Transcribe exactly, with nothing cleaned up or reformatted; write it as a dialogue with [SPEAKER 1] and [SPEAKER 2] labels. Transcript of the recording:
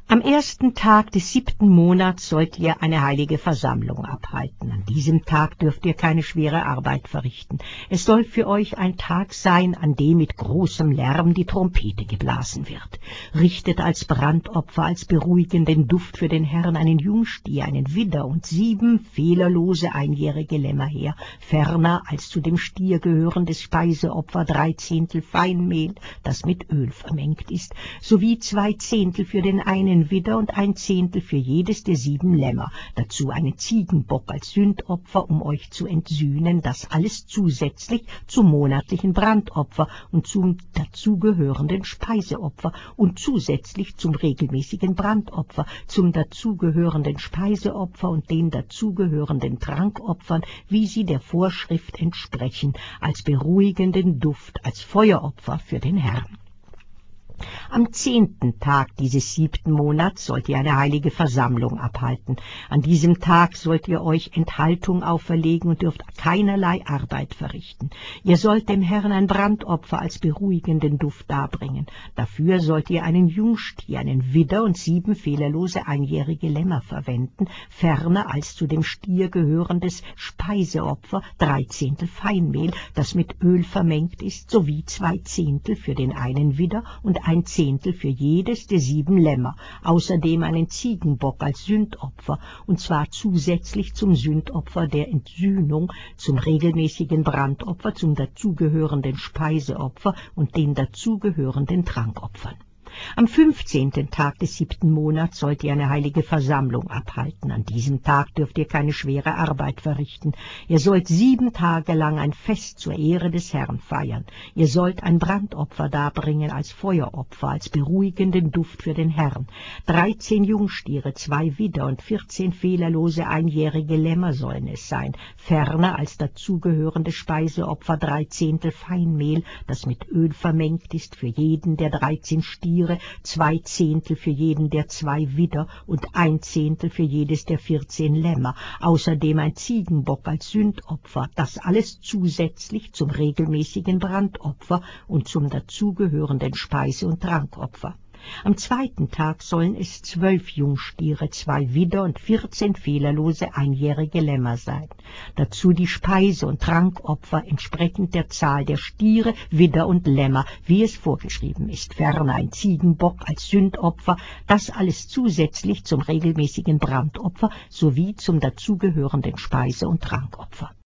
[SPEAKER 1] Am ersten Tag des siebten Monats sollt ihr eine heilige Versammlung abhalten. An diesem Tag dürft ihr keine schwere Arbeit verrichten. Es soll für euch ein Tag sein, an dem mit großem Lärm die Trompete geblasen wird. Richtet als Brandopfer, als beruhigenden Duft für den Herrn einen Jungstier, einen Widder und sieben fehlerlose einjährige Lämmer her. Ferner als zu dem Stier gehörendes Speiseopfer drei Zehntel Feinmehl, das mit Öl vermengt ist, sowie zwei Zehntel für den einen Widder und ein Zehntel für jedes der sieben Lämmer, dazu einen Ziegenbock als Sündopfer, um euch zu entsühnen, das alles zusätzlich zum monatlichen Brandopfer und zum dazugehörenden Speiseopfer und zusätzlich zum regelmäßigen Brandopfer, zum dazugehörenden Speiseopfer und den dazugehörenden Trankopfern, wie sie der Vorschrift entsprechen, als beruhigenden Duft, als Feueropfer für den Herrn. Am zehnten Tag dieses siebten Monats sollt ihr eine heilige Versammlung abhalten. An diesem Tag sollt ihr euch Enthaltung auferlegen und dürft keinerlei Arbeit verrichten. Ihr sollt dem Herrn ein Brandopfer als beruhigenden Duft darbringen. Dafür sollt ihr einen Jungstier, einen Widder und sieben fehlerlose einjährige Lämmer verwenden, ferner als zu dem Stier gehörendes Speiseopfer drei Zehntel Feinmehl, das mit Öl vermengt ist, sowie zwei Zehntel für den einen Widder und ein Zehntel für jedes der sieben Lämmer, außerdem einen Ziegenbock als Sündopfer, und zwar zusätzlich zum Sündopfer der Entsühnung, zum regelmäßigen Brandopfer, zum dazugehörenden Speiseopfer und den dazugehörenden Trankopfern. Am fünfzehnten Tag des siebten Monats sollt ihr eine heilige Versammlung abhalten. An diesem Tag dürft ihr keine schwere Arbeit verrichten. Ihr sollt sieben Tage lang ein Fest zur Ehre des Herrn feiern. Ihr sollt ein Brandopfer darbringen als Feueropfer, als beruhigenden Duft für den Herrn. Dreizehn Jungstiere, zwei Widder und vierzehn fehlerlose einjährige Lämmer sollen es sein. Ferner als dazugehörende Speiseopfer drei Zehntel Feinmehl, das mit Öl vermengt ist, für jeden der dreizehn Stiere, zwei Zehntel für jeden der zwei Widder und ein Zehntel für jedes der vierzehn Lämmer, außerdem ein Ziegenbock als Sündopfer, das alles zusätzlich zum regelmäßigen Brandopfer und zum dazugehörenden Speise- und Trankopfer. Am zweiten Tag sollen es zwölf Jungstiere, zwei Widder und vierzehn fehlerlose einjährige Lämmer sein. Dazu die Speise- und Trankopfer entsprechend der Zahl der Stiere, Widder und Lämmer, wie es vorgeschrieben ist. Ferner ein Ziegenbock als Sündopfer, das alles zusätzlich zum regelmäßigen Brandopfer sowie zum dazugehörenden Speise- und Trankopfer.